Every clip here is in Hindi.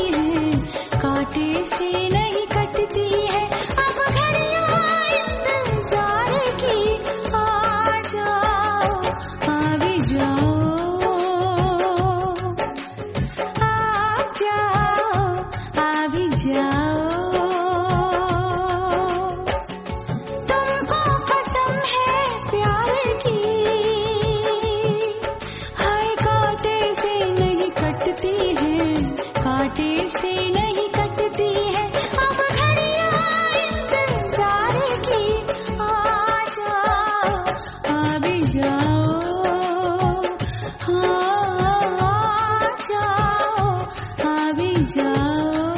हैं, कांटे से नहीं कटती है। अब घड़ियां इंतजार की, आ जाओ आ भी जाओ, आ जाओ आ भी जाओ। तुमको कसम है प्यार की, हाय कांटे से नहीं कटती है, कांटे से नहीं कटती है। अब घड़ियां इंतजार की, आ जाओ आ भी जाओ, हाँ आ जाओ आ भी जाओ।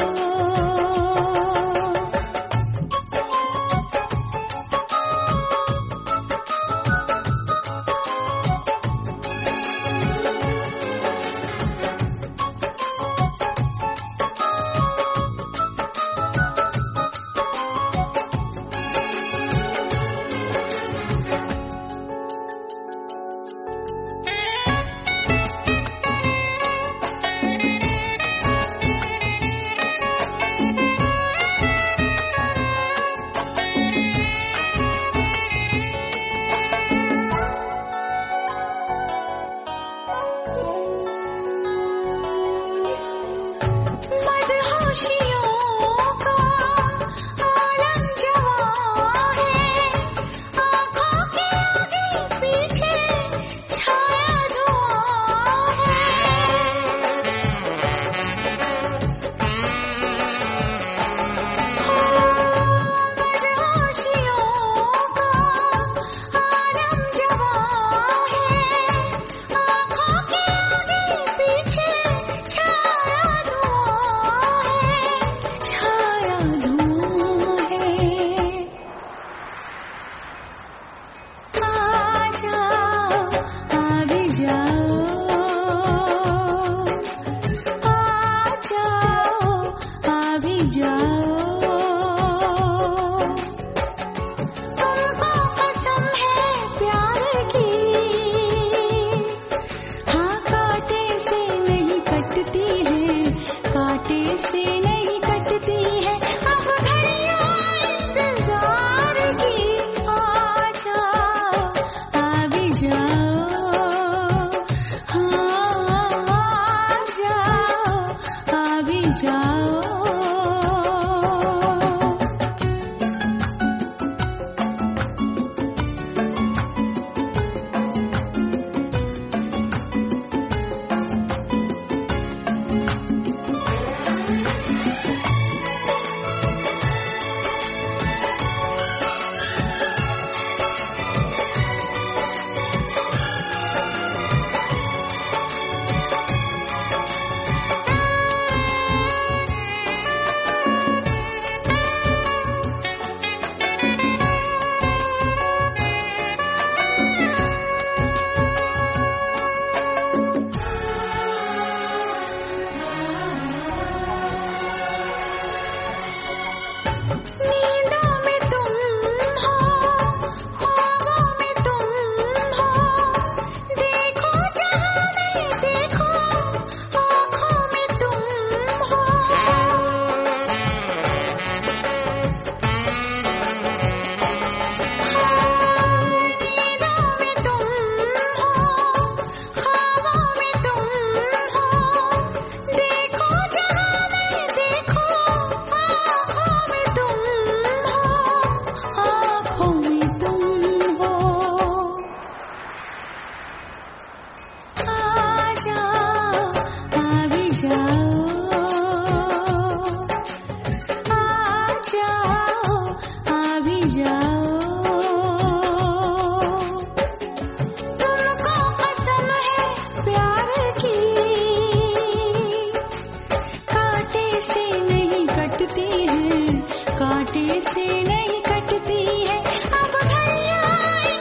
कांटे से नहीं कटती है। अब घड़ियां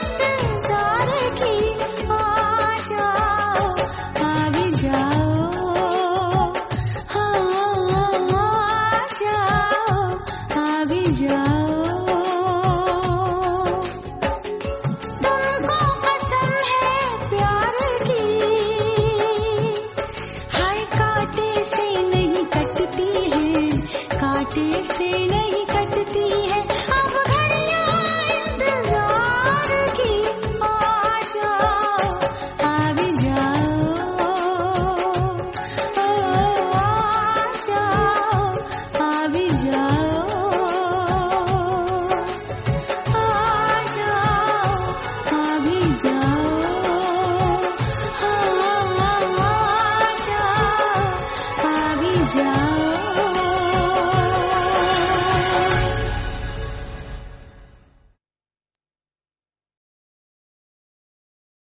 इंतजार की, आ जाओ आ भी जाओ, हाँ आ जाओ आ भी जाओ। तुमको कसम है प्यार की, हाय कांटे से नहीं कटती कांटे से नहीं